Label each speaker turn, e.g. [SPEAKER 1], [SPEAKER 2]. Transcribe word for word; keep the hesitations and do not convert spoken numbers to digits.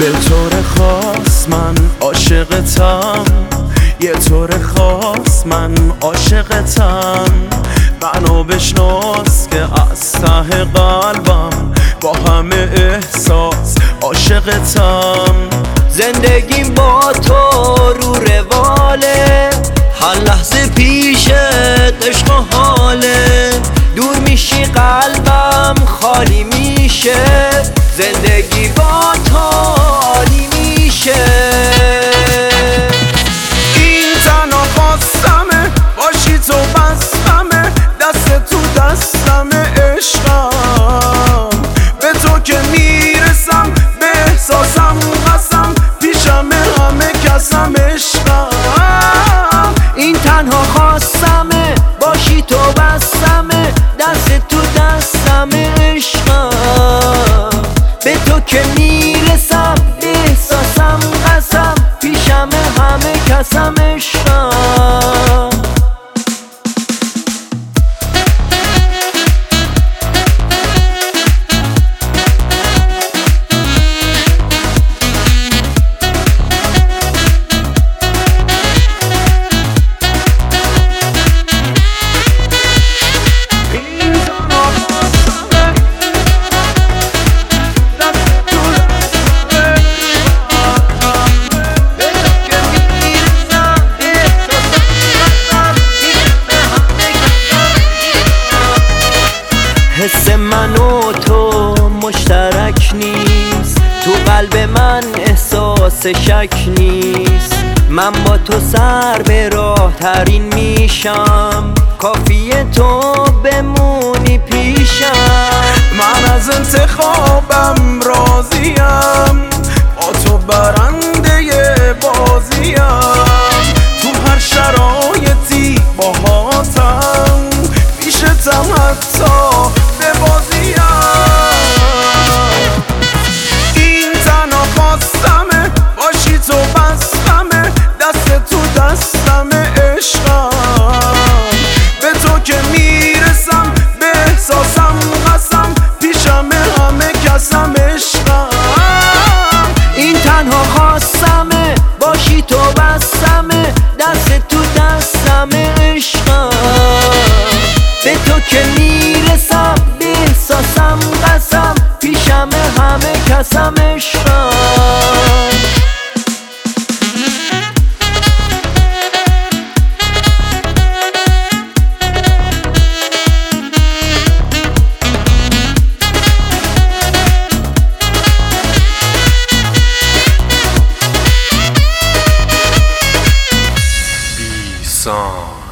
[SPEAKER 1] به طور خاص من عاشقتم، یه طور خاص من عاشقتم. منو بشناس که از ته قلبم با همه احساس عاشقتم.
[SPEAKER 2] زندگیم با تو رو رواله، هر لحظه پیشت عشق و حاله. دور میشی قلبم خالی میشه، زندگی با تو عالی میشه.
[SPEAKER 1] این تنها خواستمه باشی تو بستمه، دست تو دستمه عشقم. به تو که میرسم به احساسم قسم، پیشم همه کسم عشقم.
[SPEAKER 2] این تنها خواستمه باشی تو بستمه، دست تو دستمه عشقم. به تو که میرسم به احساسم قسم، پیشم همه کسم عشقم. حس من و تو مشترک نیست، تو قلب من احساس شک نیست. من با تو سر به راه ترین میشم، کافیه تو بمونی پیشم.
[SPEAKER 1] من از انتخابم راضیم، با تو برنده بازیم. تو هر شرایطی باهاتم، پیشتم حتی به بازیم. این تنها خواستمه باشی تو بستمه، دست تو دستمه عشقم. به تو که میرسم به احساسم قسم، پیشم همه کسم عشقم.
[SPEAKER 2] این تنها خواستمه باشی تو بستمه، دست تو دستمه عشقم. به تو که میرسم به احساسم قسم، پیشم همه کسم عشقم.
[SPEAKER 1] Song.